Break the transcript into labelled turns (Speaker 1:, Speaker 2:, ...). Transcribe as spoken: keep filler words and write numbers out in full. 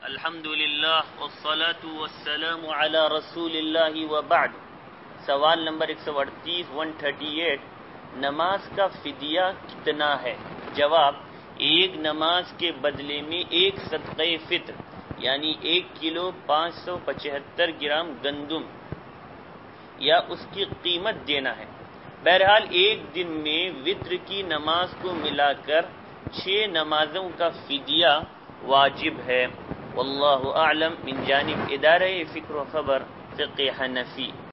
Speaker 1: अल्हम्दुलिल्लाह वस्सलातु वस्सलामु अला रसूलिल्लाहि व बाद। सवाल नंबर एक सौ अड़तीस वन थर्टी एट, नमाज का फिदिया कितना है? जवाब, एक नमाज के बदले में एक सदक़े फित्र यानी एक किलो पाँच सौ पचहत्तर ग्राम गंदुम या उसकी कीमत देना है। बहरहाल एक दिन में वित्र की नमाज को मिलाकर छह नमाजों का फिदिया वाजिब है। वल्लाहु आलम। मिन जानिब इदारे फ़िक्र व ख़बर फ़िक़्ह हनफ़ी।